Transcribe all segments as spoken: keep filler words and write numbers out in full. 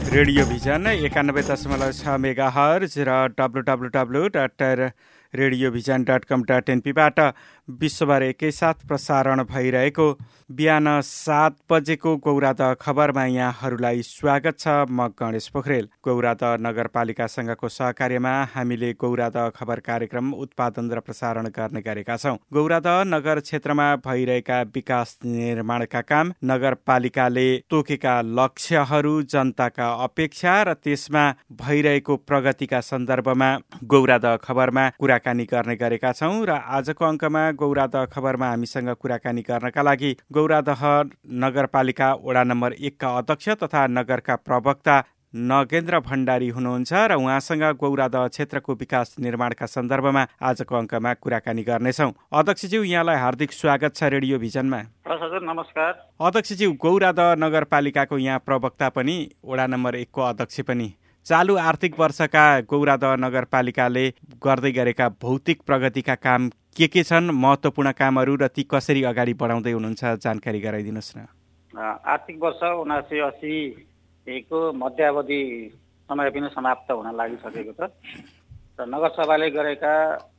Radio vision एकानब्बे दशमलव छ मेगा हर्ज र W W W dot radio vision dot com dot एनपीबाट विश्वभर एकैसाथ प्रसारण भइरहेको बिहान सात बजेको गौराद खबरमा यहाँहरूलाई स्वागत छ। म गणेश पोखरेल। गौराद नगरपालिकासँगको सहकार्यमा हामीले गौराद खबर कार्यक्रम उत्पादन र प्रसारण गर्ने गरेका छौँ। गौराद नगर क्षेत्रमा भइरहेका विकास निर्माणका काम, नगरपालिकाले तोकेका लक्ष्यहरू, जनताका अपेक्षा र त्यसमा भइरहेको प्रगतिका सन्दर्भमा गौराद खबरमा कुराकानी गर्ने गरेका छौँ र आजको अङ्कमा गौराद खबरमा हामीसँग कुराकानी गर्नका लागि गौरादह नगरपालिका वडा नम्बर एकका अध्यक्ष तथा नगरका प्रवक्ता नगेन्द्र भण्डारी हुनुहुन्छ र उहाँसँग गौरादह क्षेत्रको विकास निर्माणका सन्दर्भमा आजको अङ्कमा कुराकानी गर्नेछौँ। अध्यक्षज्यू, यहाँलाई हार्दिक स्वागत छ रेडियो भिजनमा। हजुर, नमस्कार। अध्यक्षज्यू, गौरादह नगरपालिकाको यहाँ प्रवक्ता पनि, वडा नम्बर एकको अध्यक्ष पनि। चालु आर्थिक वर्षका गौरादह नगरपालिकाले गर्दै गरेका भौतिक प्रगतिका काम के के छन्, महत्त्वपूर्ण कामहरू, र ती कसरी अगाडि बढाउँदै हुनुहुन्छ, जानकारी गराइदिनुहोस् न। आर्थिक वर्ष उनासी अस्सी को मध्यावधि समय पनि समाप्त हुन लागिसकेको छ र नगरसभाले गरेका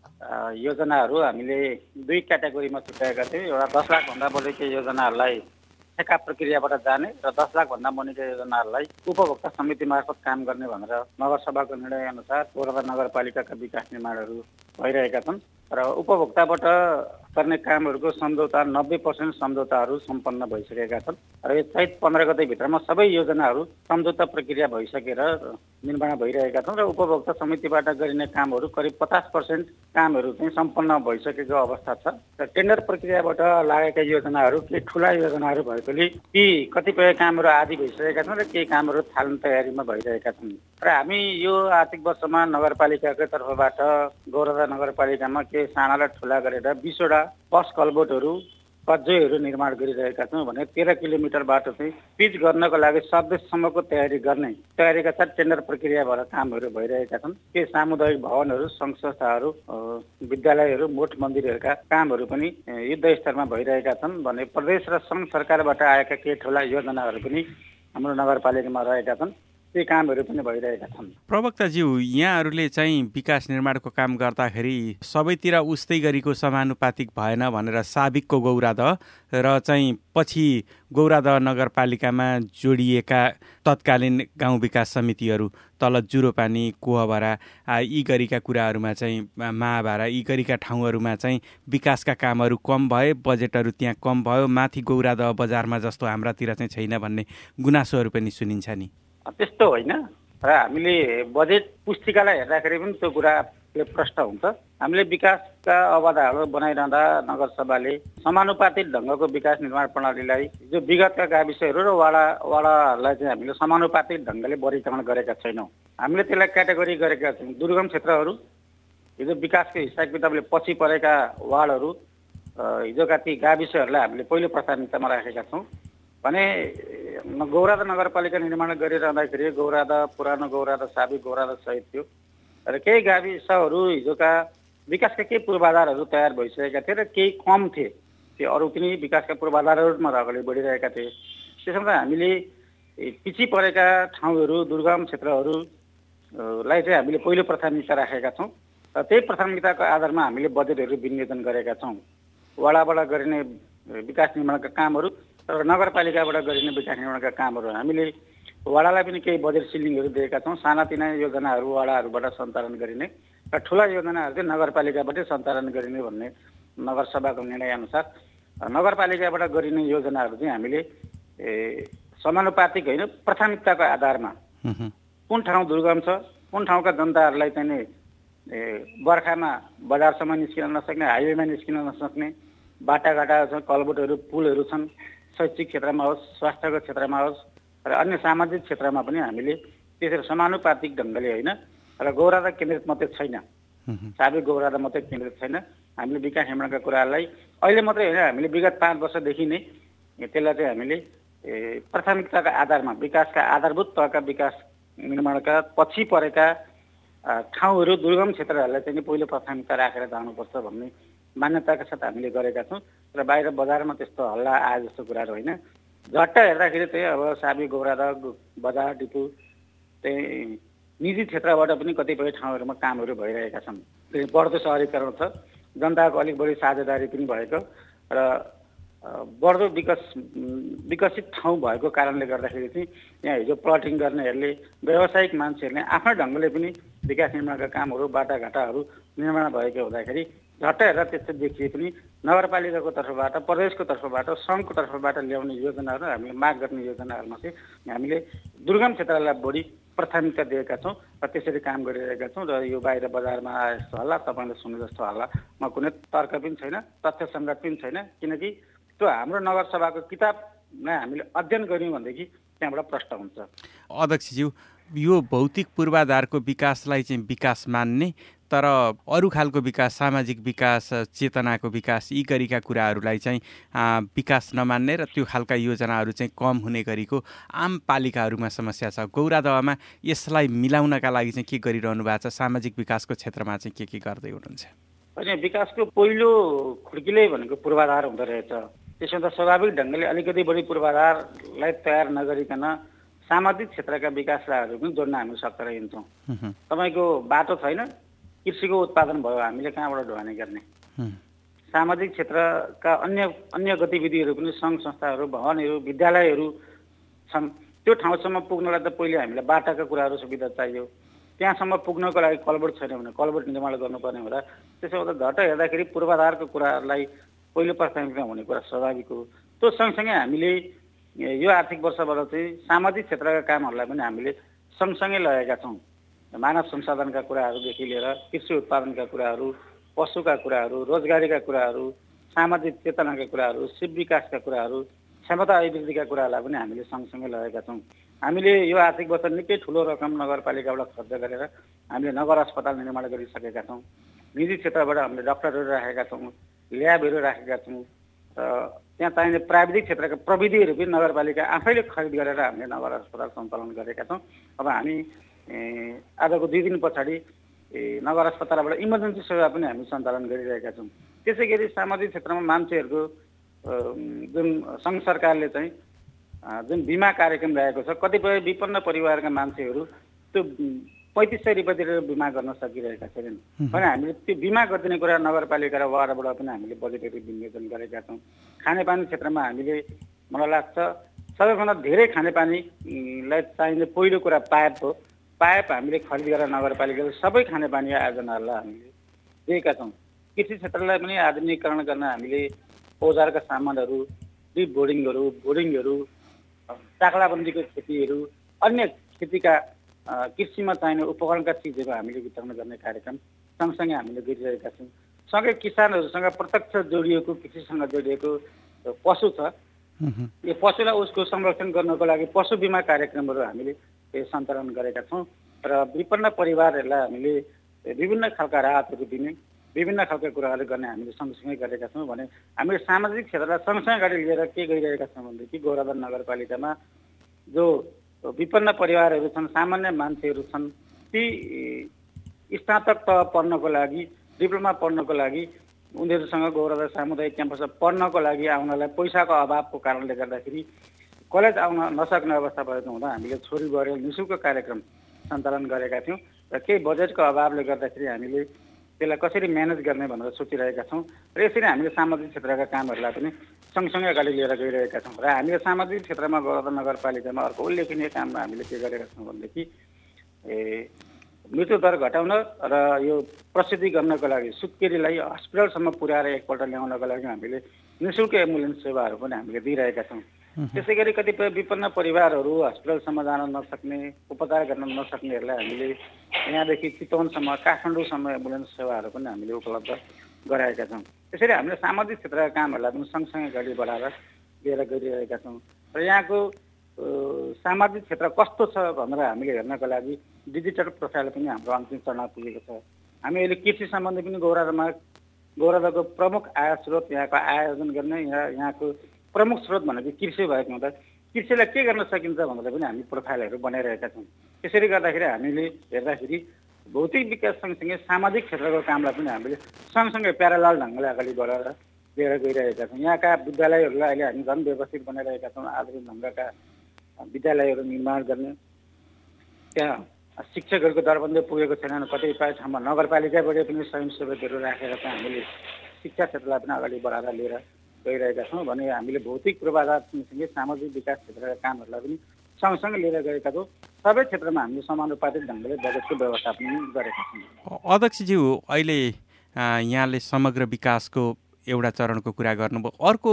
योजनाहरू हामीले दुई क्याटेगोरीमा छुट्याएका थियौँ। एउटा दस लाखभन्दा बढीको योजनाहरूलाई ठेक्का प्रक्रियाबाट जाने र दस लाखभन्दा मुनिको योजनाहरूलाई उपभोक्ता समिति मार्फत काम गर्ने भनेर नगरसभाको निर्णय अनुसार गौरादह नगरपालिकाका विकास निर्माणहरू भइरहेका छन् र उपभोक्ताबाट गर्ने कामहरूको सम्झौता नब्बे पर्सेन्ट सम्झौताहरू सम्पन्न भइसकेका छन् र यो चैत पन्ध्र गतेभित्रमा सबै योजनाहरू सम्झौता प्रक्रिया भइसकेर निर्माण भइरहेका छन् र उपभोक्ता समितिबाट गरिने कामहरू करिब पचास पर्सेन्ट कामहरू चाहिँ सम्पन्न भइसकेको अवस्था छ र टेन्डर प्रक्रियाबाट लागेका योजनाहरू केही ठुला योजनाहरू भएकोले ती कतिपय कामहरू आदि भइसकेका छन् र केही कामहरू थाल्ने तयारीमा भइरहेका छन् र हामी यो आर्थिक वर्षमा नगरपालिकाको तर्फबाट गौरादह नगरपालिकामा केही साना र ठुला गरेर बिसवटा बस कल्भर्टहरू, कज्जोहरू निर्माण गरिरहेका छौँ भने तेह्र किलोमिटर बाटो चाहिँ पिच गर्नको लागि सबदेशसम्मको तयारी गर्ने तयारीका साथ टेन्डर प्रक्रियाबाट कामहरू भइरहेका छन्। के सामुदायिक भवनहरू, सङ्घ संस्थाहरू, विद्यालयहरू, मठ मन्दिरहरूका कामहरू पनि युद्ध स्तरमा भइरहेका छन् भने प्रदेश र सङ्घ सरकारबाट आएका केही ठुला योजनाहरू पनि हाम्रो नगरपालिकामा रहेका छन्। ती कामहरू पनि भइरहेका छन्। प्रवक्ताज्यू, यहाँहरूले चाहिँ विकास निर्माणको काम गर्दाखेरि सबैतिर उस्तै गरीको समानुपातिक भएन भनेर साबिकको गौरादह र चाहिँ पछि गौरादह नगरपालिकामा जोडिएका तत्कालीन गाउँ विकास समितिहरू तल जुरोपानी, कोहभरा यी गरीका कुराहरूमा चाहिँ महाभारा यी गरीका ठाउँहरूमा चाहिँ विकासका कामहरू कम भए, बजेटहरू त्यहाँ कम भयो, माथि गौरादह बजारमा जस्तो हाम्रातिर चाहिँ छैन भन्ने गुनासोहरू पनि सुनिन्छ नि। त्यस्तो होइन र हामीले बजेट पुस्तिकालाई हेर्दाखेरि पनि त्यो कुराले प्रष्ट हुन्छ। हामीले विकासका अवधाहरू बनाइरहँदा नगरसभाले समानुपातिक ढङ्गको विकास निर्माण प्रणालीलाई जो विगतका गाविसहरू र वाडा वाडाहरूलाई चाहिँ हामीले समानुपातिक ढङ्गले वर्गीकरण गरेका छैनौँ। हामीले त्यसलाई क्याटेगोरी गरेका छौँ। दुर्गम क्षेत्रहरू, हिजो विकासको हिसाब किताबले पछि परेका वार्डहरू, हिजोका ती गाविसहरूलाई हामीले पहिलो प्राथमिकतामा राखेका छौँ भने गौरादह नगरपालिका निर्माण गरिरहँदाखेरि गौरादह, पुरानो गौरादह, साबिक गौरादह सहित थियो र केही गाविसहरू हिजोका विकासका केही पूर्वाधारहरू तयार भइसकेका थिए र केही कम थिए। त्यो अरू पनि विकासका पूर्वाधारहरूमा अगाडि बढिरहेका थिए। त्यसमा हामीले पछि परेका ठाउँहरू, दुर्गम क्षेत्रहरूलाई चाहिँ हामीले पहिलो प्राथमिकता राखेका छौँ र त्यही प्राथमिकताको आधारमा हामीले बजेटहरू विनियोजन गरेका छौँ। वडाबाट गरिने विकास निर्माणका कामहरू र नगरपालिकाबाट गरिने विकास निर्माणका कामहरू हामीले वडालाई पनि केही बजेट सिलिङहरू दिएका छौँ। सानातिना योजनाहरू वडाहरूबाट सञ्चालन गरिने र ठुला योजनाहरू चाहिँ नगरपालिकाबाटै सञ्चालन गरिने भन्ने नगरसभाको निर्णयअनुसार नगरपालिकाबाट गरिने योजनाहरू चाहिँ हामीले समानुपातिक होइन, प्राथमिकताको आधारमा कुन ठाउँ दुर्गम छ, कुन ठाउँका जनताहरूलाई चाहिँ बर्खामा बजारसम्म निस्किन नसक्ने, हाइवेमा निस्किन नसक्ने बाटाघाटाहरू छन्, कलबोटहरू, पुलहरू छन्, शैक्षिक क्षेत्रमा होस्, स्वास्थ्यको क्षेत्रमा होस् र अन्य सामाजिक क्षेत्रमा पनि हामीले त्यसरी समानुपातिक ढङ्गले होइन र गौरादह केन्द्रित मात्रै छैन, साबिक गौरादह मात्रै केन्द्रित छैन। हामीले विकास निर्माणका कुराहरूलाई अहिले मात्रै होइन, हामीले विगत पाँच वर्षदेखि नै त्यसलाई चाहिँ हामीले प्राथमिकताका आधारमा विकासका आधारभूत तहका विकास निर्माणका पछि परेका ठाउँहरू, दुर्गम क्षेत्रहरूलाई चाहिँ पहिलो प्राथमिकता राखेर जानुपर्छ भन्ने मान्यताका साथ हामीले गरेका छौँ र बाहिर बजारमा त्यस्तो हल्ला आए जस्तो कुराहरू होइन। झट्ट हेर्दाखेरि चाहिँ अब साबी गौरादह बजार डिपु त्यही निजी क्षेत्रबाट पनि कतिपय ठाउँहरूमा कामहरू भइरहेका छन्। बढ्दो सहरीकरण छ, जनताको अलिक बढी साझेदारी पनि भएको र बढ्दो विकस विकसित ठाउँ भएको कारणले गर्दाखेरि चाहिँ यहाँ हिजो प्लटिङ गर्नेहरूले, व्यावसायिक मान्छेहरूले आफ्नै ढङ्गले पनि विकास निर्माणका कामहरू, बाटाघाटाहरू निर्माण भएको हुँदाखेरि झट्ट हेर्दा त्यस्तो देखिए पनि नगरपालिकाको तर्फबाट, प्रदेशको तर्फबाट, सङ्घको तर्फबाट ल्याउने योजनाहरू, हामीले माग गर्ने योजनाहरूमा चाहिँ हामीले दुर्गम क्षेत्रलाई बढी प्राथमिकता दिएका छौँ र त्यसरी काम गरिरहेका छौँ। र यो बाहिर बजारमा आए जस्तो होला, तपाईँले सुने जस्तो होला, म कुनै तर्क पनि छैन, तथ्य सङ्गत पनि छैन, किनकि त्यो हाम्रो नगरसभाको किताबमा हामीले अध्ययन गऱ्यौँ भनेदेखि त्यहाँबाट प्रष्ट हुन्छ। अध्यक्षज्यू, यो भौतिक पूर्वाधारको विकासलाई चाहिँ विकास मान्ने, तर अरू खालको विकास, सामाजिक विकास, चेतनाको विकास, यी गरीका कुराहरूलाई चाहिँ विकास नमान्ने र त्यो खालका योजनाहरू चाहिँ कम हुने गरीको आम पालिकाहरूमा समस्या छ। गौरादहमा यसलाई मिलाउनका लागि चाहिँ के गरिरहनु भएको छ? सामाजिक विकासको क्षेत्रमा चाहिँ के के गर्दै हुनुहुन्छ? होइन, विकासको पहिलो खुड्किलै भनेको पूर्वाधार हुँदो रहेछ। त्यसमा त स्वाभाविक ढङ्गले अलिकति बढी पूर्वाधारलाई तयार नगरिकन सामाजिक क्षेत्रका विकासहरू पनि जोड्न हामी सक्छ हिँड्छौँ। तपाईँको बाटो छैन, कृषिको उत्पादन भयो, हामीले कहाँबाट ढुवानी गर्ने? सामाजिक क्षेत्रका अन्य अन्य गतिविधिहरू पनि सङ्घ संस्थाहरू, भवनहरू, विद्यालयहरू छन्। त्यो ठाउँसम्म पुग्नलाई त पहिले हामीलाई बाटाका कुराहरू सुविधा चाहियो। त्यहाँसम्म पुग्नको लागि कलबोर्ड छैन भने कलबोर्ड निर्माण गर्नुपर्ने हुँदा त्यसो हुँदा झट्ट हेर्दाखेरि पूर्वाधारको कुराहरूलाई पहिलो प्राथमिकता हुने कुरा स्वाभाविक हो। त्यो सँगसँगै हामीले यो आर्थिक वर्षबाट चाहिँ सामाजिक क्षेत्रका कामहरूलाई पनि हामीले सँगसँगै लगेका छौँ। मानव संसाधनका कुराहरूदेखि लिएर कृषि उत्पादनका कुराहरू, पशुका कुराहरू, रोजगारीका कुराहरू, सामाजिक चेतनाका कुराहरू, शिव विकासका कुराहरू, क्षमता अभिवृद्धिका कुराहरूलाई पनि हामीले सँगसँगै लगेका छौँ। हामीले यो आर्थिक वर्ष निकै ठुलो रकम नगरपालिकाबाट खर्च गरेर हामीले नगर अस्पताल निर्माण गरिसकेका छौँ। निजी क्षेत्रबाट हामीले डक्टरहरू राखेका छौँ, ल्याबहरू राखेका छौँ र त्यहाँ चाहिने प्राविधिक क्षेत्रका प्रविधिहरू पनि नगरपालिका आफैले खरिद गरेर हामीले नगर अस्पताल सञ्चालन गरेका छौँ। अब हामी आजको दुई दिन पछाडि नगर अस्पतालबाट इमर्जेन्सी सेवा पनि हामी सञ्चालन गरिरहेका छौँ। त्यसै गरी सामाजिक क्षेत्रमा मान्छेहरूको जुन सङ्घ सरकारले चाहिँ जुन बिमा कार्यक्रम रहेको छ, कतिपय विपन्न परिवारका मान्छेहरू त्यो पैँतिस सय रुपियाँ तिरेर बिमा गर्न सकिरहेका छैनन् भने हामीले त्यो बिमा गरिदिने कुरा नगरपालिका र वार्डबाट पनि हामीले बजेटहरू विनियोजन गरेका छौँ। खानेपानी क्षेत्रमा हामीले मलाई लाग्छ सबैभन्दा धेरै खानेपानीलाई चाहिने पहिलो कुरा पाइप हो। पाइप हामीले खरिद गरेर नगरपालिकाले सबै खानेपानी आयोजनाहरूलाई हामीले दिएका छौँ। कृषि क्षेत्रलाई पनि आधुनिकीकरण गर्न हामीले औजारका सामानहरू, डिप बोर्डिङहरू, बोर्डिङहरू, चाक्लाबन्दीको खेतीहरू, अन्य खेतीका कृषिमा चाहिने उपकरणका चिजहरू हामीले वितरण गर्ने कार्यक्रम सँगसँगै हामीले गरिरहेका छौँ। सँगै किसानहरूसँग प्रत्यक्ष जोडिएको, कृषिसँग जोडिएको पशु छ, यो पशुलाई उसको संरक्षण गर्नको लागि पशु बिमा कार्यक्रमहरू हामीले सञ्चालन गरेका छौँ र विपन्न परिवारहरूलाई हामीले विभिन्न खालका राहतहरू दिने, विभिन्न खालका कुराहरू गर्ने हामीले सँगसँगै गरेका छौँ। भने हामीले सामाजिक क्षेत्रलाई सँगसँगै अगाडि लिएर के गरिरहेका छौँ भनेदेखि गौरादह नगरपालिकामा जो विपन्न परिवारहरू छन्, सामान्य मान्छेहरू छन्, ती स्नातक तह पढ्नको लागि, डिप्लोमा पढ्नको लागि उनीहरूसँग गौरादह सामुदायिक क्याम्पसमा पढ्नको लागि आउनलाई पैसाको अभावको कारणले गर्दाखेरि कलेज आउन नसक्ने अवस्था भएको हुँदा हामीले छोरी बुहारीले निःशुल्क कार्यक्रम सञ्चालन गरेका थियौँ र केही बजेटको अभावले गर्दाखेरि हामीले त्यसलाई कसरी म्यानेज गर्ने भनेर सोचिरहेका छौँ र यसरी हामीले सामाजिक क्षेत्रका कामहरूलाई पनि सँगसँगै अगाडि लिएर गइरहेका छौँ। र हामीले सामाजिक क्षेत्रमा गौरादह नगरपालिकामा अर्को उल्लेखनीय काममा हामीले के गरेका छौँ भनेदेखि ए मृत्युदर घटाउन र यो प्रसिद्धि गर्नको लागि सुत्केरीलाई हस्पिटलसम्म पुर्याएर एकपल्ट ल्याउनको लागि हामीले निःशुल्क एम्बुलेन्स सेवाहरू पनि हामीले दिइरहेका छौँ। त्यसै गरी कतिपय विपन्न परिवारहरू हस्पिटलसम्म जान नसक्ने, उपचार गर्न नसक्नेहरूलाई हामीले यहाँदेखि चितवनसम्म, काठमाडौँसम्म एम्बुलेन्स सेवाहरू पनि हामीले उपलब्ध गराएका छौँ। त्यसरी हामीले सामाजिक क्षेत्रका कामहरूलाई पनि सँगसँगै अगाडि बढाएर लिएर गइरहेका छौँ र यहाँको सामाजिक क्षेत्र कस्तो छ भनेर हामीले हेर्नको लागि डिजिटल प्रोफाइल पनि हाम्रो अन्तिम चरणमा पुगेको छ। हामी अहिले कृषि सम्बन्धी पनि गौरादहमा गौरादहको प्रमुख आय स्रोत, यहाँको आयोजन गर्ने, यहाँ यहाँको प्रमुख स्रोत भनेको कृषि भएको हुँदा कृषिलाई के गर्न सकिन्छ भनेर पनि हामी प्रोफाइलहरू बनाइरहेका छौँ। त्यसरी गर्दाखेरि हामीले हेर्दाखेरि भौतिक विकास सँगसँगै सामाजिक क्षेत्रको कामलाई पनि हामीले सँगसँगै प्यारालाल ढङ्गले अगाडि बढाएर लिएर गइरहेका छौँ। यहाँका विद्यालयहरूलाई अहिले हामी झन् व्यवस्थित बनाइरहेका छौँ। आधुनिक ढङ्गका विद्यालयहरू निर्माण गर्ने, त्यहाँ शिक्षकहरूको दरबन्दी पुगेको छैन। कतिपय ठाउँमा नगरपालिकाबाट पनि स्वयंसेवकहरू राखेर चाहिँ हामीले शिक्षा क्षेत्रलाई पनि अगाडि बढाएर लिएर गइरहेका छौँ भने हामीले भौतिक पूर्वाधार सँगसँगै सामाजिक विकास क्षेत्रका कामहरूलाई पनि सँगसँगै लिएर गएका छौँ। सबै क्षेत्रमा हामीले समानुपातिक ढङ्गले बजेटको व्यवस्थापन गरेका छौँ। अध्यक्षज्यू, अहिले यहाँले समग्र विकासको एउटा चरणको कुरा गर्नुभयो। अर्को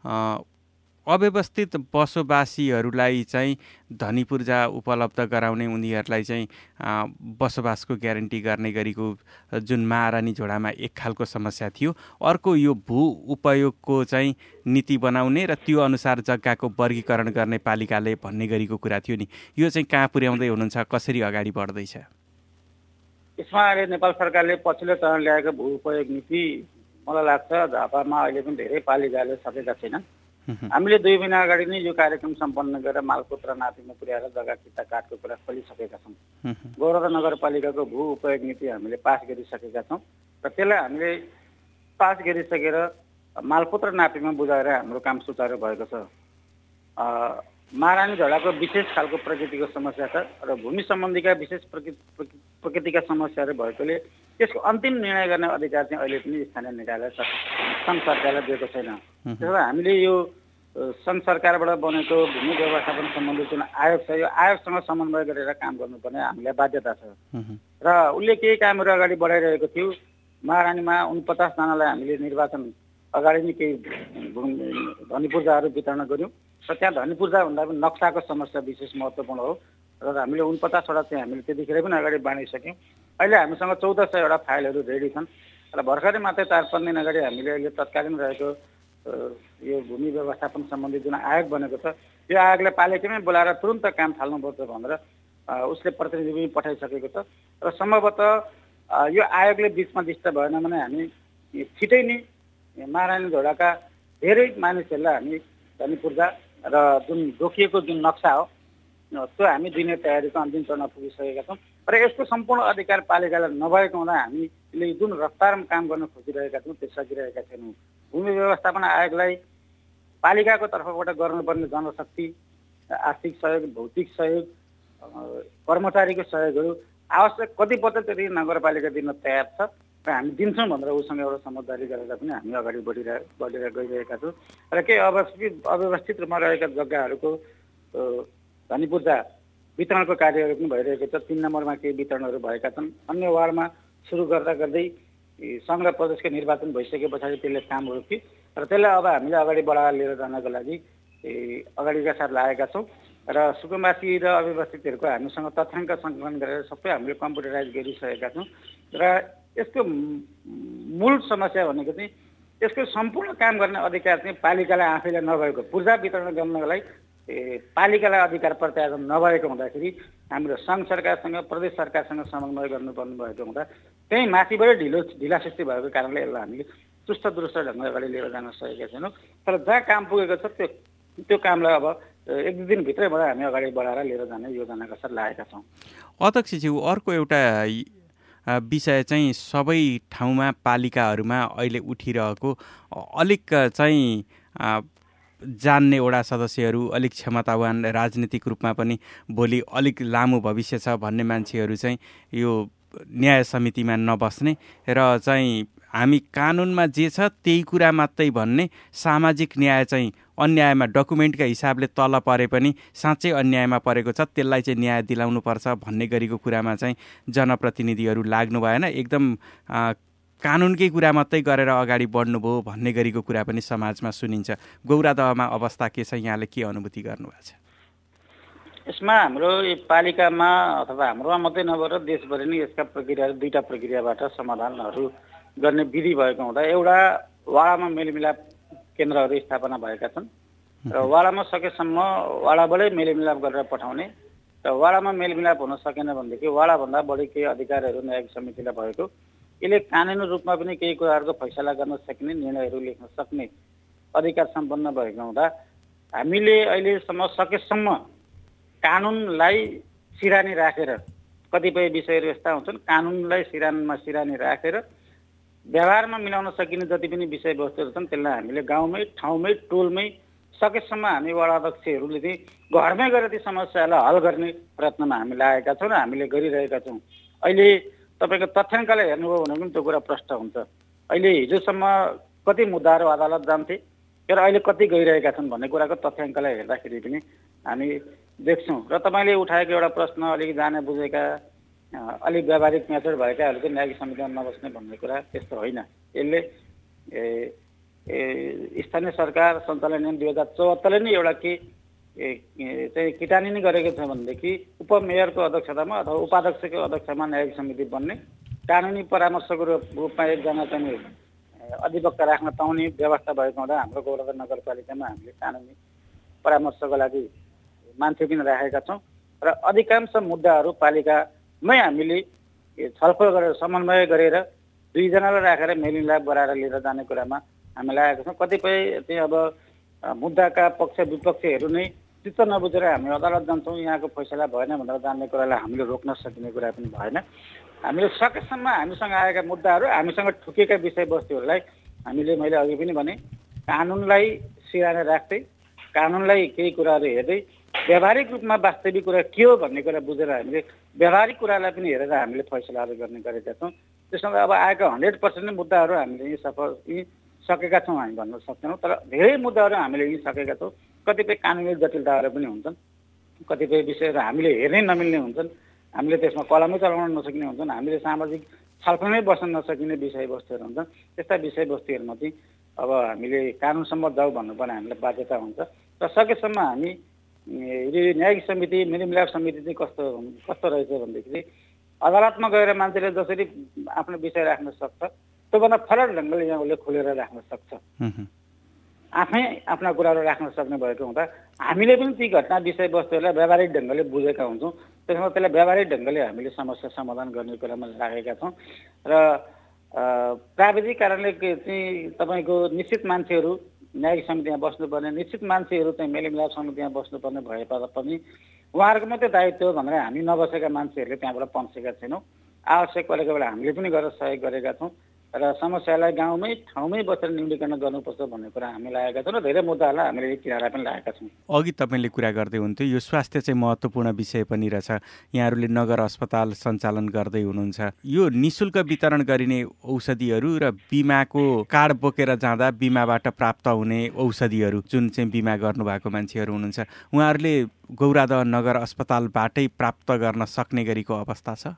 अव्यवस्थित बसोबासीहरूलाई चाहिँ धनी पूर्जा उपलब्ध गराउने, उनीहरूलाई चाहिँ बसोबासको ग्यारेन्टी गर्ने गरीको जुन महारानी झोडामा एक खालको समस्या थियो, अर्को यो भू उपयोगको चाहिँ नीति बनाउने र त्यो अनुसार जग्गाको वर्गीकरण गर्ने पालिकाले भन्ने गरीको कुरा थियो नि, यो चाहिँ कहाँ पुर्याउँदै हुनुहुन्छ, कसरी अगाडि बढ्दैछ? यसमा अहिले नेपाल सरकारले पछिल्लो चरण ल्याएको भू उपयोग नीति मलाई लाग्छ झापामा अहिले पनि धेरै पालिकाले सकेका छैनन्। हामीले दुई महिना अगाडि नै यो कार्यक्रम सम्पन्न गरेर मालपोत र नातिमा पुर्याएर जग्गा किता काठको कुरा खोलिसकेका छौँ। गौरव नगरपालिकाको भू उपयोग नीति हामीले पास गरिसकेका छौँ र त्यसलाई हामीले पास गरिसकेर मालपोत र नातिमा बुझाएर हाम्रो काम सुचारू भएको छ। महारानी झोडाको विशेष खालको प्रकृतिको समस्या छ र भूमि सम्बन्धीका विशेष प्रकृतिका समस्याहरू भएकोले त्यसको अन्तिम निर्णय गर्ने अधिकार चाहिँ अहिले पनि स्थानीय निकायलाई सङ्घ सरकारलाई दिएको छैन। त्यसो भए हामीले यो सङ्घ सरकारबाट बनेको भूमि व्यवस्थापन सम्बन्धी जुन आयोग छ, यो आयोगसँग समन्वय गरेर काम गर्नुपर्ने हामीलाई बाध्यता छ र उसले केही कामहरू अगाडि बढाइरहेको थियो। महारानीमा उनपचासजनालाई हामीले निर्वाचन अगाडि नै केही धनी पूर्जाहरू वितरण गऱ्यौँ र त्यहाँ धनी पूर्जा भन्दा पनि नक्साको समस्या विशेष महत्त्वपूर्ण हो र हामीले उनपचासवटा चाहिँ हामीले त्यतिखेर पनि अगाडि बाँडिसक्यौँ। अहिले हामीसँग चौध सयवटा फाइलहरू रेडी छन् र भर्खरै मात्रै चार पाँच दिन अगाडि हामीले अहिले तत्कालीन रहेको यो भूमि व्यवस्थापन सम्बन्धी जुन आयोग बनेको छ, यो आयोगलाई पालिकामै बोलाएर तुरन्त काम थाल्नुपर्छ भनेर उसले प्रतिनिधि पनि पठाइसकेको छ र सम्भवतः यो आयोगले बिचमा डिस्टर्ब भएन भने हामी छिटै नै महारानी झोडाका धेरै मानिसहरूलाई हामी धनी पूर्जा र जुन रोकिएको जुन नक्सा हो त्यो हामी दिने तयारीको अन्तिम चरणमा पुगिसकेका छौँ र यसको सम्पूर्ण अधिकार पालिकालाई नभएको हुँदा हामीले जुन रफ्तारमा काम गर्न खोजिरहेका छौँ त्यो सकिरहेका छैनौँ। भूमि व्यवस्थापन आयोगलाई पालिकाको तर्फबाट गर्नुपर्ने जनशक्ति, आर्थिक सहयोग, भौतिक सहयोग, कर्मचारीको सहयोगहरू आवश्यक कति पत्र त्यति नगरपालिका दिन तयार छ र हामी दिन्छौँ भनेर उसँग एउटा समझदारी गरेर पनि हामी अगाडि बढिरहे बढेर गइरहेका छौँ र केही अव्यवस्थित अव्यवस्थित रूपमा रहेका जग्गाहरूको धनी पूर्जा वितरणको कार्यहरू पनि भइरहेको छ। तिन नम्बरमा केही वितरणहरू भएका छन्। अन्य वार्डमा सुरु गर्दा गर्दै सङ्घ र प्रदेशको निर्वाचन भइसके पछाडि त्यसले काम रोक्यो र त्यसलाई अब हामीले अगाडि बढाएर लिएर जानको लागि अगाडिका साथ लागेका छौँ र सुकुम्बासी र अव्यवस्थितहरूको हामीसँग तथ्याङ्क सङ्कलन गरेर सबै हामीले कम्प्युटराइज गरिसकेका छौँ र यसको मूल समस्या भनेको चाहिँ यसको सम्पूर्ण काम गर्ने अधिकार चाहिँ पालिकालाई आफैलाई नभएको, पूर्जा वितरण गर्नको लागि पालिकालाई अधिकार प्रत्यायोजन नभएको हुँदाखेरि हाम्रो सङ्घ सरकारसँग प्रदेश सरकारसँग समन्वय गर्नुपर्ने भएको हुँदा त्यही माथिबाटै ढिलो ढिलासुस्ती भएको कारणले यसलाई हामीले चुस्त दुरुस्त ढङ्गले अगाडि लिएर जान सकेका छैनौँ। तर जहाँ काम पुगेको छ त्यो त्यो कामलाई अब एक दुई दिनभित्रैबाट हामी अगाडि बढाएर लिएर जाने योजनाका साथ लागेका छौँ। अध्यक्षज्यू, अर्को एउटा विषय चाहिँ सबै ठाउँमा पालिकाहरूमा अहिले उठिरहेको अलिक चाहिँ जान्ने वडा सदस्यहरू, अलिक क्षमतावान, राजनीतिक रूपमा पनि भोलि अलिक लामो भविष्य छ भन्ने मान्छेहरू चाहिँ यो न्याय समितिमा नबस्ने र चाहिँ हामी कानुनमा जे छ त्यही कुरा मात्रै भन्ने, सामाजिक न्याय चाहिँ अन्यायमा डकुमेन्टका हिसाबले तल परे पनि साँच्चै अन्यायमा परेको छ त्यसलाई चाहिँ न्याय दिलाउनुपर्छ भन्ने गरीको कुरामा चाहिँ जनप्रतिनिधिहरू लाग्नु भएन, एकदम कानुनकै कुरा मात्रै गरेर अगाडि बढ्नुभयो भन्ने गरीको कुरा पनि समाजमा सुनिन्छ। गौरादहमा अवस्था के छ, यहाँले के अनुभूति गर्नुभएको छ? यसमा हाम्रो पालिकामा अथवा हाम्रोमा मात्रै नभएर देशभरि नै यसका प्रक्रिया दुईवटा प्रक्रियाबाट समाधानहरू गर्ने विधि भएको हुँदा एउटा वाडामा मेलमिलाप केन्द्रहरू स्थापना भएका छन् र वाडामा सकेसम्म वाडाबाटै मेलमिलाप गरेर पठाउने र वाडामा मेलमिलाप हुन सकेन भनेदेखि वाडाभन्दा बढी केही अधिकारहरू न्यायिक समितिलाई भएको, यसले कानुनी रूपमा पनि केही कुराहरूको फैसला गर्न सक्ने, निर्णयहरू लेख्न सक्ने अधिकार सम्पन्न भएको हुँदा हामीले अहिलेसम्म सकेसम्म कानुनलाई सिरानी राखेर, कतिपय विषयहरू यस्ता हुन्छन् कानुनलाई सिरानमा सिरानी राखेर व्यवहारमा मिलाउन सकिने जति पनि विषयवस्तुहरू छन् त्यसलाई हामीले गाउँमै, ठाउँमै, टोलमै सकेसम्म हामी वडा अध्यक्षहरूले चाहिँ घरमै गएर ती समस्यालाई हल गर्ने प्रयत्नमा हामी लागेका छौँ र हामीले गरिरहेका छौँ। अहिले तपाईँको तथ्याङ्कलाई हेर्नुभयो भने पनि त्यो कुरा प्रष्ट हुन्छ। अहिले हिजोसम्म कति मुद्दाहरू अदालत जान्थे र अहिले कति गइरहेका छन् भन्ने कुराको तथ्याङ्कलाई हेर्दाखेरि पनि हामी देख्छौँ। र तपाईँले उठाएको एउटा प्रश्न अलिक जाने बुझेका अलिक व्यावहारिक म्याचर भएकाहरू चाहिँ न्यायिक समितिमा नबस्ने भन्ने कुरा त्यस्तो होइन। यसले स्थानीय सरकार सञ्चालन नियम दुई हजार चौहत्तरले नै एउटा के चाहिँ किटानी नै गरेको छ भनेदेखि उपमेयरको अध्यक्षतामा अथवा उपाध्यक्षको अध्यक्षतामा न्यायिक समिति बन्ने, कानुनी परामर्शको रूपमा एकजना चाहिँ अधिवक्ता राख्न पाउने व्यवस्था भएको हुँदा हाम्रो गौरव नगरपालिकामा हामीले कानुनी परामर्शको लागि मान्छे पनि राखेका छौँ र अधिकांश मुद्दाहरू पालिकामै हामीले छलफल गरेर समन्वय गरेर दुईजनालाई राखेर मेलमिलाप गराएर लिएर जाने कुरामा हामी लागेका छौँ। कतिपय चाहिँ अब मुद्दाका पक्ष विपक्षहरू नै चित्त नबुझेर हामी अदालत जान्छौँ, यहाँको फैसला भएन भनेर जान्ने कुरालाई हामीले रोक्न सकिने कुरा पनि भएन। हामीले सकेसम्म हामीसँग आएका मुद्दाहरू, हामीसँग ठुकेका विषयवस्तुहरूलाई हामीले मैले अघि पनि भने कानुनलाई सिराना राख्दै, कानुनलाई केही कुराहरू हेर्दै व्यावहारिक रूपमा वास्तविक कुरा के हो भन्ने कुरा बुझेर हामीले व्यावहारिक कुरालाई पनि हेरेर हामीले फैसलाहरू गर्ने गरेका छौँ। त्यसमा अब आएका हन्ड्रेड पर्सेन्ट नै मुद्दाहरू हामीले यी सफल यी सकेका छौँ हामी भन्न सक्दैनौँ, तर धेरै मुद्दाहरू हामीले यी सकेका छौँ। कतिपय कानुनी जटिलताहरू पनि हुन्छन्, कतिपय विषयहरू हामीले हेर्नै नमिल्ने हुन्छन्, हामीले त्यसमा कलमै चलाउन नसकिने हुन्छन्, हामीले सामाजिक छलफलमै बस्न नसकिने विषयवस्तुहरू हुन्छन्। त्यस्ता विषयवस्तुहरूमा चाहिँ अब हामीले कानुनसम्म जाऊ भन्नुपर्ने हामीलाई बाध्यता हुन्छ र सकेसम्म हामी न्यायिक समिति मेलमिलाप समिति चाहिँ कस्तो कस्तो रहेछ भनेदेखि चाहिँ अदालतमा गएर मान्छेले जसरी आफ्नो विषय राख्न सक्छ त्योभन्दा फरक ढङ्गले यहाँ उसले खोलेर राख्न सक्छ, आफै आफ्ना कुराहरू राख्न सक्ने भएको हुँदा हामीले पनि ती घटना विषयवस्तुहरूलाई व्यावहारिक ढङ्गले बुझेका हुन्छौँ। त्यसमा त्यसलाई व्यावहारिक ढङ्गले हामीले समस्या समाधान गर्ने कुरामा लागेका छौँ र प्राविधिक कारणले चाहिँ तपाईँको निश्चित मान्छेहरू न्यायिक समितिमा बस्नुपर्ने, निश्चित मान्छेहरू चाहिँ मेलमिलाप समितिमा बस्नुपर्ने भए पनि उहाँहरूको मात्रै दायित्व हो भनेर हामी नबसेका मान्छेहरूले त्यहाँबाट पन्सेका छैनौँ। आवश्यक परेको बेला हामीले पनि गरेर सहयोग गरेका छौँ र समस्यालाई गाउँमै ठाउँमै बसेर न्यूनीकरण गर्नुपर्छ भन्ने कुरा हामी लागेका छौँ र धेरै मुद्दाहरूलाई हामीले किनारा पनि लागेका छौँ। अघि तपाईँले कुरा गर्दै हुन्थ्यो यो स्वास्थ्य चाहिँ महत्त्वपूर्ण विषय पनि रहेछ। यहाँहरूले नगर अस्पताल सञ्चालन गर्दै हुनुहुन्छ, यो निःशुल्क वितरण गरिने औषधिहरू र बिमाको कार्ड बोकेर जाँदा बिमाबाट प्राप्त हुने औषधिहरू जुन चाहिँ बिमा गर्नुभएको मान्छेहरू हुनुहुन्छ उहाँहरूले गौरादह नगर अस्पतालबाटै प्राप्त गर्न सक्ने गरीको अवस्था छ?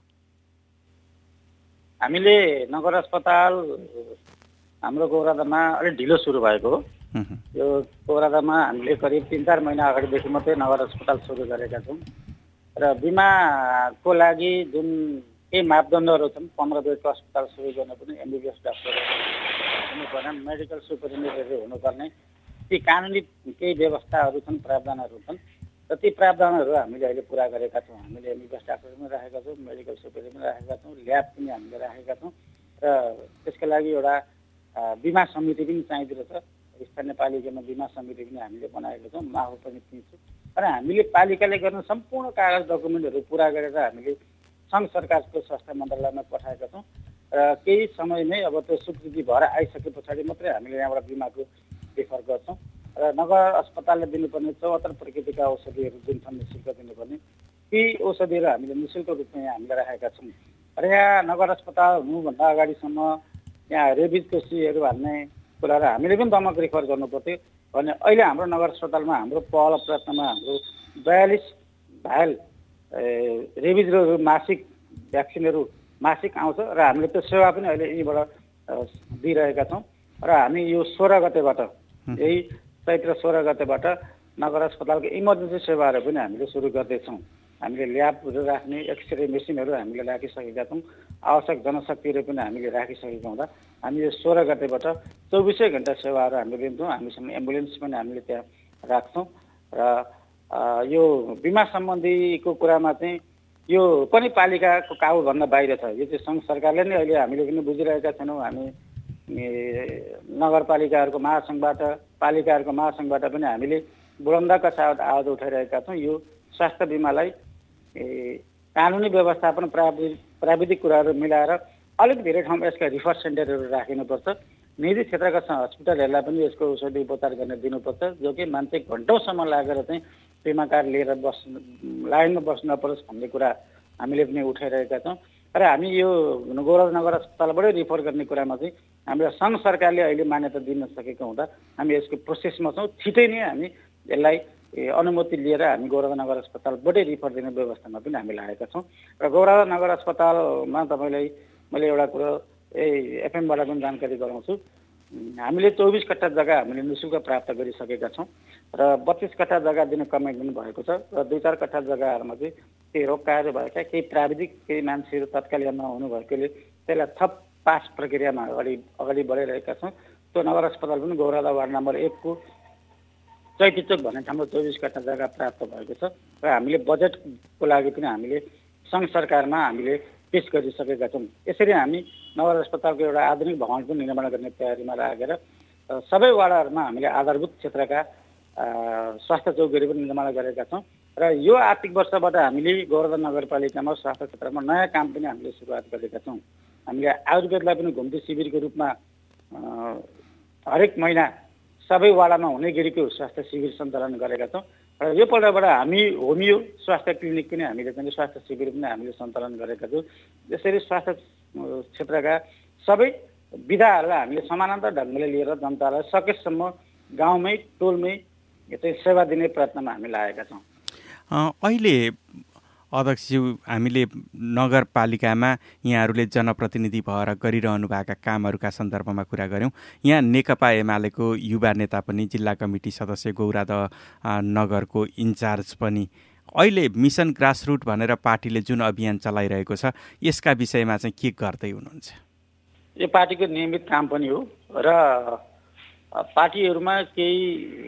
हामीले नगर अस्पताल हाम्रो गौरादहमा अलिक ढिलो सुरु भएको हो। यो गौरादहमा हामीले करिब तिन चार महिना अगाडिदेखि मात्रै नगर अस्पताल सुरु गरेका छौँ र बिमाको लागि जुन केही मापदण्डहरू छन्, पन्ध्र बेडको अस्पताल सुरु गर्न पनि एमबिबिएस डाक्टर हुनुपर्ने, मेडिकल सुपरिन्टेन्डेन्टहरू हुनुपर्ने, ती कानुनी केही व्यवस्थाहरू छन्, प्रावधानहरू छन् र ती प्रावधानहरू हामीले अहिले पुरा गरेका छौँ। हामीले एमबिबिएस डाक्टर पनि राखेका छौँ, मेडिकल सुपरिन्टेन्डेन्ट पनि राखेका छौँ, ल्याब पनि हामीले राखेका छौँ र त्यसका लागि एउटा बिमा समिति पनि चाहिँदो रहेछ। स्थानीय पालिकामा बिमा समिति पनि हामीले बनाएको छौँ, म आफू पनि दिन्छु र हामीले पालिकाले गर्ने सम्पूर्ण कागज डकुमेन्टहरू पुरा गरेर हामीले सङ्घ सरकारको स्वास्थ्य मन्त्रालयमा पठाएका छौँ र केही समयमै अब त्यो स्वीकृति भएर आइसके पछाडि मात्रै हामीले यहाँबाट बिमाको रेफर गर्छौँ र नगर अस्पतालले दिनुपर्ने चौहत्तर प्रकृतिका औषधिहरू जुन छन् निःशुल्क दिनुपर्ने ती औषधिहरू हामीले निःशुल्क रूपमा यहाँ हामीले राखेका छौँ र यहाँ नगर अस्पताल हुनुभन्दा अगाडिसम्म यहाँ रेबिजको सुईहरू हाल्ने कुराहरू हामीले पनि दमक रेफर गर्नुपर्थ्यो भने अहिले हाम्रो नगर अस्पतालमा हाम्रो पहल प्रयत्नमा हाम्रो बयालिस भाइल रेबिजहरू मासिक भ्याक्सिनहरू मासिक आउँछ र हामीले त्यो सेवा पनि अहिले यहीँबाट दिइरहेका छौँ र हामी यो सोह्र गतेबाट यही चैत्र सोह्र गतेबाट नगर अस्पतालको इमर्जेन्सी सेवाहरू पनि हामीले सुरु गर्दैछौँ। हामीले ल्याबहरू राख्ने एक्सरे मेसिनहरू हामीले राखिसकेका छौँ, आवश्यक जनशक्तिहरू पनि हामीले राखिसकेका हुँदा हामी यो सोह्र गतेबाट चौबिसै घन्टा सेवाहरू हामीले दिन्छौँ। हामीसँग एम्बुलेन्स पनि हामीले त्यहाँ राख्छौँ र यो बिमा सम्बन्धीको कुरामा चाहिँ यो पनि पालिकाको काबुभन्दा बाहिर छ। यो चाहिँ सङ्घ सरकारले नै अहिले हामीले पनि बुझिरहेका छैनौँ। हामी नगरपालिकाहरूको महासङ्घबाट पालिकाहरूको महासङ्घबाट पनि हामीले बुलन्दका साथ आवाज उठाइरहेका छौँ। यो स्वास्थ्य बिमालाई कानुनी व्यवस्थापन प्राविधिक प्राविधिक कुराहरू मिलाएर अलिक धेरै ठाउँमा यसका रिफर सेन्टरहरू राखिनुपर्छ। निजी क्षेत्रका हस्पिटलहरूलाई पनि यसको औषधि उपचार गर्न दिनुपर्छ, जो कि मान्छे घन्टौँसम्म लागेर चाहिँ बिमा कार्ड लिएर बस लाइनमा बस्नु नपरोस् भन्ने कुरा हामीले पनि उठाइरहेका छौँ। र हामी यो गौरव नगर अस्पतालबाटै रिफर गर्ने कुरामा चाहिँ हामीले सङ्घ सरकारले अहिले मान्यता दिन सकेको हुँदा हामी यसको प्रोसेसमा छौँ। छिटै नै हामी यसलाई अनुमति लिएर हामी गौरवनगर अस्पतालबाटै रिफर दिने व्यवस्थामा पनि हामी लागेका छौँ। र गौरवनगर अस्पतालमा तपाईँलाई मैले एउटा कुरो ए एफएमबाट पनि जानकारी गराउँछु। हामीले चौबिस कट्ठा जग्गा हामीले निःशुल्क प्राप्त गरिसकेका छौँ र बत्तिस कट्ठा जग्गा दिने कमिटमेन्ट भएको छ र दुई चार कट्ठा जग्गाहरूमा चाहिँ केही रोगकाहरू भएका केही प्राविधिक केही मान्छेहरू तत्काल नहुनु भएकोले त्यसलाई थप पास प्रक्रियामा अगाडि अगाडि बढाइरहेका छौँ। त्यो नगर अस्पताल पनि गौरवदा वार्ड नम्बर एकको चैतीचोक भन्ने ठाउँमा चौबिस कट्ठा जग्गा प्राप्त भएको छ र हामीले बजेटको लागि पनि हामीले सङ्घ सरकारमा हामीले पेश गरिसकेका छौँ। यसरी हामी नगर अस्पतालको एउटा आधुनिक भवन पनि निर्माण गर्ने तयारीमा लागेर सबै वार्डहरूमा हामीले आधारभूत क्षेत्रका स्वास्थ्य चौकीहरू पनि निर्माण गरेका छौँ र यो आर्थिक वर्षबाट हामीले गौरव नगरपालिकामा स्वास्थ्य क्षेत्रमा नयाँ काम पनि हामीले सुरुवात गरेका छौँ। हामीले आयुर्वेदलाई पनि घुम्ती शिविरको रूपमा हरेक महिना सबै वार्डमा हुने गरीको स्वास्थ्य शिविर सञ्चालन गरेका छौँ र यो पल्टबाट हामी होमियो स्वास्थ्य क्लिनिक पनि हामीले पनि स्वास्थ्य शिविर पनि हामीले सञ्चालन गरेका छौँ। यसरी स्वास्थ्य क्षेत्रका सबै विधाहरूलाई हामीले समानान्तर ढङ्गले लिएर जनतालाई सकेसम्म गाउँमै टोलमै चाहिँ सेवा दिने प्रयत्नमा हामी लागेका छौँ। अहिले अध्यक्षज्यू, हामीले नगरपालिकामा यहाँहरूले जनप्रतिनिधि भएर गरिरहनु भएका कामहरूका सन्दर्भमा कुरा गऱ्यौँ। यहाँ नेकपा एमालेको युवा नेता पनि, जिल्ला कमिटी सदस्य, गौराद नगरको इन्चार्ज पनि, अहिले मिसन ग्रासरुट भनेर पार्टीले जुन अभियान चलाइरहेको छ यसका विषयमा चाहिँ के गर्दै हुनुहुन्छ? यो पार्टीको नियमित काम पनि हो र पार्टीहरूमा केही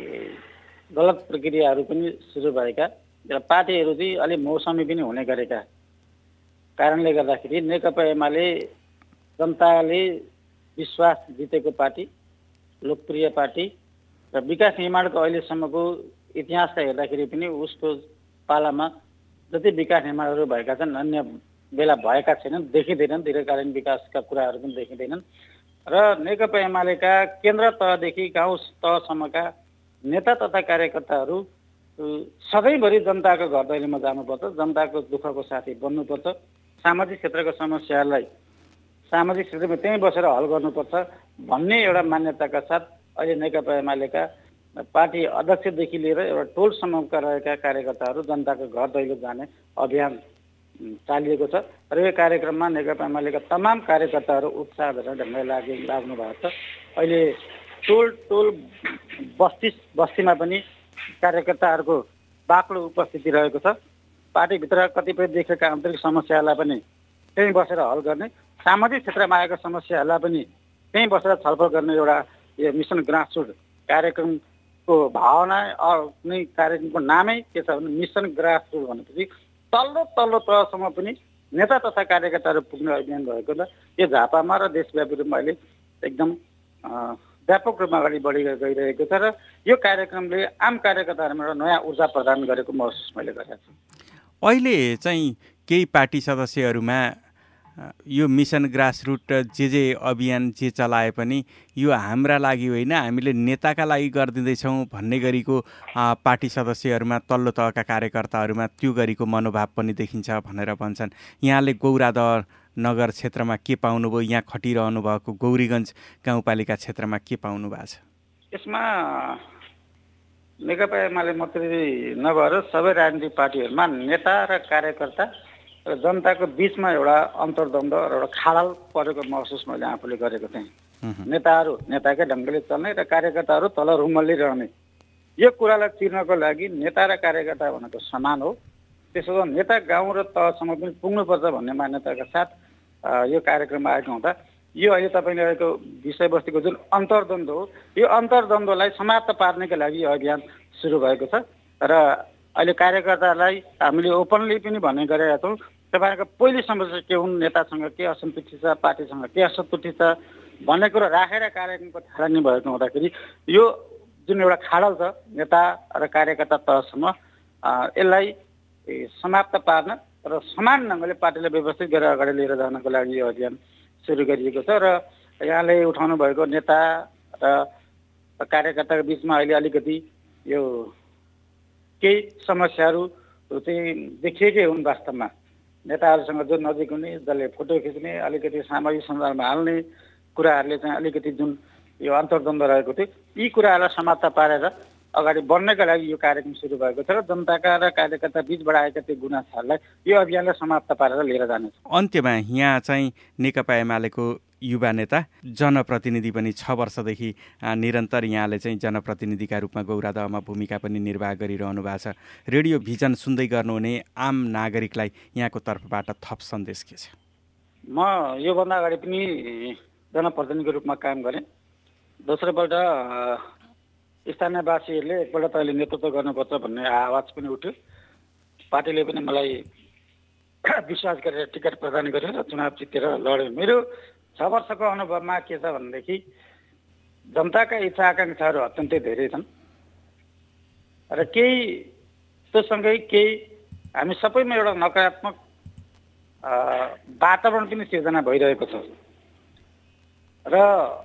गलत प्रक्रियाहरू पनि सुरु भएका र पार्टीहरू चाहिँ अलिक मौसमी पनि हुने गरेका कारणले गर्दाखेरि नेकपा एमाले जनताले विश्वास जितेको पार्टी, लोकप्रिय पार्टी र विकास निर्माणको अहिलेसम्मको इतिहासलाई हेर्दाखेरि पनि उसको पालामा जति विकास निर्माणहरू भएका छन् अन्य बेला भएका छैनन्, देखिँदैनन्। दीर्घकालीन विकासका कुराहरू पनि देखिँदैनन् र नेकपा एमालेका केन्द्र तहदेखि गाउँ तहसम्मका नेता तथा कार्यकर्ताहरू सधैँभरि जनताको घर दैलोमा जानुपर्छ, जनताको दुःखको साथी बन्नुपर्छ, सामाजिक क्षेत्रको समस्याहरूलाई सामाजिक क्षेत्रमा त्यहीँ बसेर हल गर्नुपर्छ भन्ने एउटा मान्यताका साथ अहिले नेकपा एमालेका पार्टी अध्यक्षदेखि लिएर एउटा टोलसम्मका रहेका कार्यकर्ताहरू जनताको घर दैलो जाने अभियान चालिएको छ र यो कार्यक्रममा नेकपा एमालेका तमाम कार्यकर्ताहरू उत्साहभरित ढङ्गले लागि लाग्नु भएको छ। अहिले टोल टोल बस्ती बस्तीमा पनि कार्यकर्ताहरूको बाक्लो उपस्थिति रहेको छ। पार्टीभित्र कतिपय देखेका आन्तरिक समस्याहरूलाई पनि त्यहीँ बसेर हल गर्ने, सामाजिक क्षेत्रमा आएका समस्याहरूलाई पनि त्यहीँ बसेर छलफल गर्ने एउटा यो मिसन ग्रासरुट कार्यक्रमको भावना नै, कार्यक्रमको नामै के छ भने मिसन ग्रासरुट भनेपछि तल्लो तल्लो तहसम्म पनि नेता तथा कार्यकर्ताहरू पुग्ने अभियान भएको छ। यो झापामा र देशव्यापी रूपमा अहिले एकदम व्यापक रूपमा अगाडि बढी गइरहेको छ र यो कार्यक्रमले आम कार्यकर्ताहरूमा एउटा नयाँ ऊर्जा प्रदान गरेको महसुस मैले गरेको छु। अहिले चाहिँ केही पार्टी सदस्यहरूमा यो मिसन ग्रासरुट जे जे अभियान जे चलाए पनि यो हाम्रा लागि होइन, हामीले नेताका लागि गरिदिँदैछौँ भन्ने गरीको पार्टी सदस्यहरूमा, तल्लो तहका कार्यकर्ताहरूमा त्यो गरीको मनोभाव पनि देखिन्छ भनेर भन्छन्। यहाँले गौराद नगर क्षेत्रमा के पाउनुभयो? यहाँ खटिरहनु भएको गौरीगञ्ज गाउँपालिका क्षेत्रमा के पाउनु भएको छ? यसमा नेकपा एमाले मात्रै नभएर सबै राजनीतिक पार्टीहरूमा नेता र कार्यकर्ता र जनताको बिचमा एउटा अन्तर्द्वन्द र एउटा खाडल परेको महसुस मैले आफूले गरेको थिएँ। नेताहरू नेताकै ढङ्गले चल्ने र कार्यकर्ताहरू तल रुमल्ली रहने, यो कुरालाई चिर्नको लागि नेता र कार्यकर्ता भनेको समान हो। त्यसो भए नेता गाउँ र तहसम्म पनि पुग्नुपर्छ भन्ने मान्यताका साथ यो कार्यक्रम आएको हुँदा यो अहिले तपाईँले रहेको विषयवस्तुको जुन अन्तर्द्वन्द हो, यो अन्तर्द्वन्द्वलाई समाप्त पार्नका लागि यो अभियान सुरु भएको छ र अहिले कार्यकर्तालाई हामीले ओपनली पनि भन्ने गरेका छौँ, तपाईँहरूको पहिलो समस्या के हुन्, नेतासँग के असन्तुष्टि छ, पार्टीसँग के असन्तुष्टि छ भन्ने कुरो राखेर कार्यक्रमको थालनी भएको हुँदाखेरि यो जुन एउटा खाडल छ नेता र कार्यकर्ता तहसम्म, यसलाई समाप्त पार्न र समान ढङ्गले पार्टीलाई व्यवस्थित गरेर अगाडि लिएर जानको लागि यो अभियान सुरु गरिएको छ र यहाँले उठाउनु भएको नेता र कार्यकर्ताको बिचमा अहिले अलिकति यो केही समस्याहरू चाहिँ देखिएकै हुन्। वास्तवमा नेताहरूसँग जो नजिक हुने, जसले फोटो खिच्ने, अलिकति सामाजिक सञ्जालमा हाल्ने कुराहरूले चाहिँ अलिकति जुन यो अन्तर्द्वन्द रहेको थियो, यी कुराहरूलाई समाप्त पारेर अगाडि बढ्नका लागि यो कार्यक्रम सुरु भएको छ र जनताका र कार्यकर्ता बीचबाट आएका त्यो गुनासाहरूलाई यो अभियानलाई समाप्त पारेर लिएर जानेछ। अन्त्यमा यहाँ चाहिँ नेकपा एमालेको युवा नेता, जनप्रतिनिधि पनि छ वर्षदेखि निरन्तर यहाँले चाहिँ जनप्रतिनिधिका रूपमा गौरादहमा भूमिका पनि निर्वाह गरिरहनु भएको छ। रेडियो भिजन सुन्दै गर्नुहुने आम नागरिकलाई यहाँको तर्फबाट थप सन्देश के छ? म योभन्दा अगाडि पनि जनप्रतिनिधिको रूपमा काम गरेँ। दोस्रोपल्ट स्थानीयवासीहरूले एकपल्ट तैँले नेतृत्व गर्नुपर्छ भन्ने आवाज पनि उठ्यो। पार्टीले पनि मलाई विश्वास गरेर टिकट प्रदान गर्यो र चुनाव जितेर लड्यो। मेरो छ वर्षको अनुभवमा के छ भनेदेखि जनताका इच्छा आकाङ्क्षाहरू अत्यन्तै धेरै छन् र केही त्योसँगै केही हामी सबैमा एउटा नकारात्मक वातावरण पनि सिर्जना भइरहेको छ र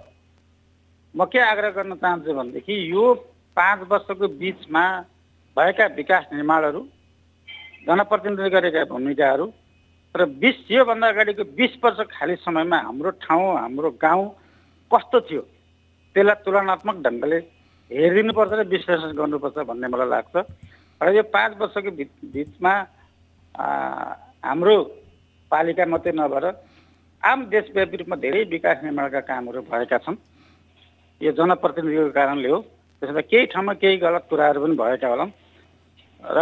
म के आग्रह गर्न चाहन्छु भनेदेखि यो पाँच वर्षको बिचमा भएका विकास निर्माणहरू, जनप्रतिनिधिले गरेका भूमिकाहरू र बिस योभन्दा अगाडिको बिस वर्ष खाली समयमा हाम्रो ठाउँ, हाम्रो गाउँ कस्तो थियो त्यसलाई तुलनात्मक ढङ्गले हेरिदिनुपर्छ र विश्लेषण गर्नुपर्छ भन्ने मलाई लाग्छ। र यो पाँच वर्षको बिचमा हाम्रो पालिका मात्रै नभएर आम देशव्यापी रूपमा धेरै विकास निर्माणका कामहरू भएका छन्। यो जनप्रतिनिधिको कारणले हो। त्यसमा केही ठाउँमा केही गलत कुराहरू पनि भएका होला र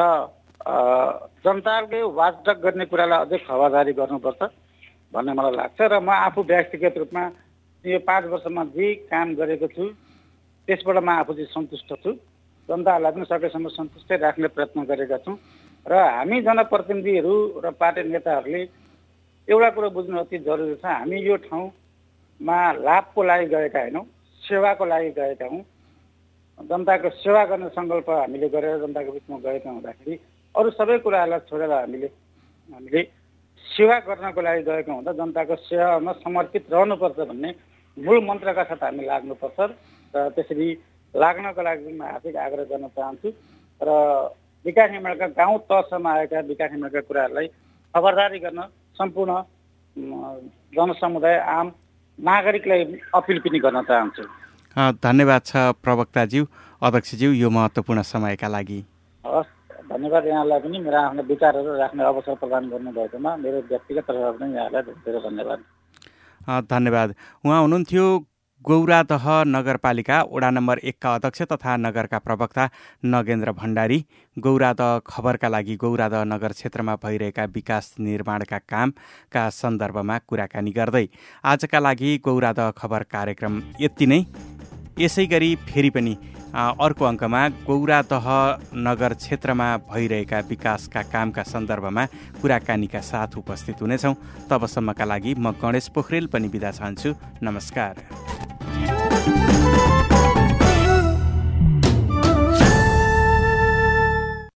जनताले वाचडग गर्ने कुरालाई अझै खबरदारी गर्नुपर्छ भन्ने मलाई लाग्छ। र म आफू व्यक्तिगत रूपमा यो पाँच वर्षमा जे काम गरेको छु त्यसबाट म आफू चाहिँ सन्तुष्ट छु। जनताहरूलाई पनि सकेसम्म सन्तुष्टै राख्ने प्रयत्न गरेका छौँ र हामी जनप्रतिनिधिहरू र पार्टी नेताहरूले एउटा कुरो बुझ्नु अति जरुरी छ। हामी यो ठाउँमा लाभको लागि गएका होइनौँ, सेवाको लागि गएका हौँ। जनताको सेवा गर्ने सङ्कल्प हामीले गरेर जनताको बिचमा गएका हुँदाखेरि अरू सबै कुराहरूलाई छोडेर हामीले हामीले सेवा गर्नको लागि गएका हुँदा जनताको सेवामा समर्पित रहनुपर्छ भन्ने मूल मन्त्रका साथ हामी लाग्नुपर्छ र त्यसरी लाग्नको लागि म हार्दिक आग्रह गर्न चाहन्छु र विकास निर्माणका गाउँ तहसम्म आएका विकास निर्माणका कुराहरूलाई खबरदारी गर्न सम्पूर्ण जनसमुदाय, आम नागरिकलाई अपिल पनि गर्न चाहन्छु। धन्यवाद छ प्रवक्ताज्यू, अध्यक्षज्यू, यो महत्त्वपूर्ण समयका लागि। हस्, धन्यवाद यहाँलाई पनि मेरा आफ्नो विचारहरू राख्ने अवसर प्रदान गर्नुभएकोमा मेरो व्यक्तिगत तर्फबाट पनि यहाँलाई धेरै धन्यवाद। धन्यवाद। उहाँ हुनुहुन्थ्यो गौरादह नगरपालिका वडा नम्बर एकका अध्यक्ष तथा नगरका प्रवक्ता नगेन्द्र भण्डारी। गौरादह खबरका लागि गौरादह नगर क्षेत्रमा भइरहेका विकास निर्माणका कामका सन्दर्भमा कुराकानी गर्दै आजका लागि गौरादह खबर कार्यक्रम यति नै। यसै गरी फेरि पनि अर्को अङ्कमा गौरादह नगर क्षेत्रमा भइरहेका विकासका कामका सन्दर्भमा कुराकानीका साथ उपस्थित हुनेछौँ। तबसम्मका लागि म गणेश पोखरेल पनि बिदा चाहन्छु। नमस्कार।